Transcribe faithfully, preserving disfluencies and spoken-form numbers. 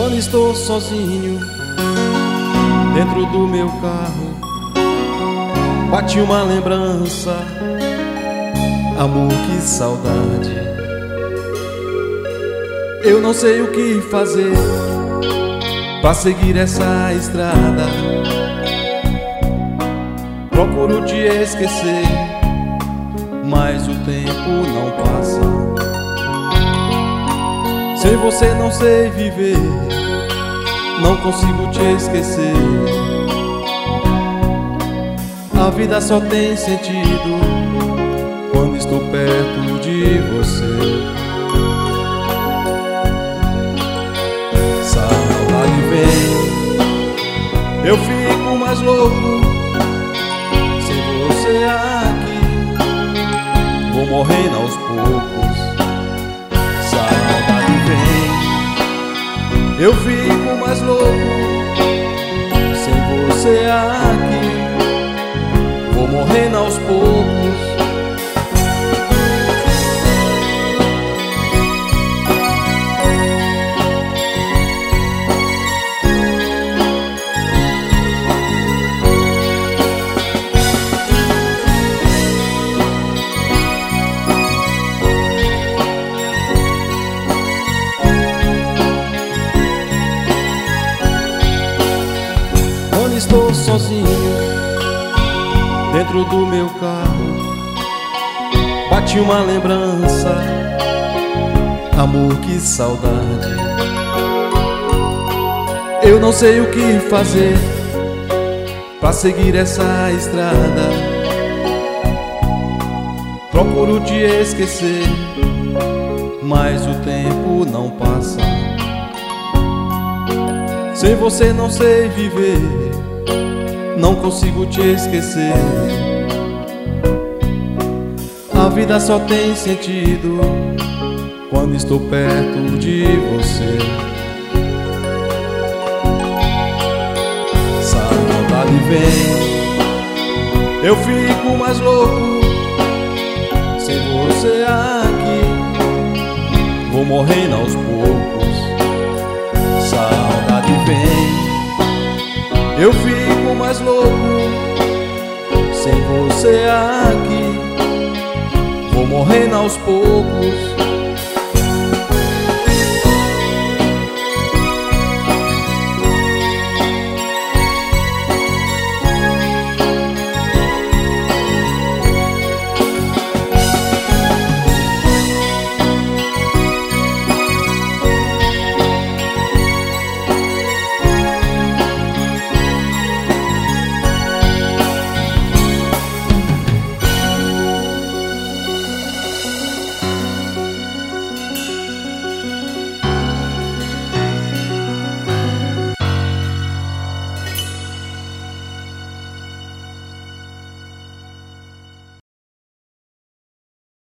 Quando estou sozinho dentro do meu carro, bate uma lembrança, amor, que saudade. Eu não sei o que fazer pra seguir essa estrada. Procuro te esquecer, mas o tempo não passa. Sem você não sei viver, não consigo te esquecer. A vida só tem sentido quando estou perto de você. Saudade vem, eu fico mais louco sem você aqui. Vou morrendo aos poucos. Saudade vem, eu fico mais louco sem você aqui. Vou morrendo aos poucos. Quando estou sozinho dentro do meu carro, bate uma lembrança, amor, que saudade. Eu não sei o que fazer pra seguir essa estrada. Procuro te esquecer, mas o tempo não passa. Sem você não sei viver, não consigo te esquecer. A vida só tem sentido quando estou perto de você. Saudade vem, eu fico mais louco sem você aqui. Vou morrendo aos poucos. Saudade vem, eu fico mais louco sem você aqui. Vou morrendo aos poucos.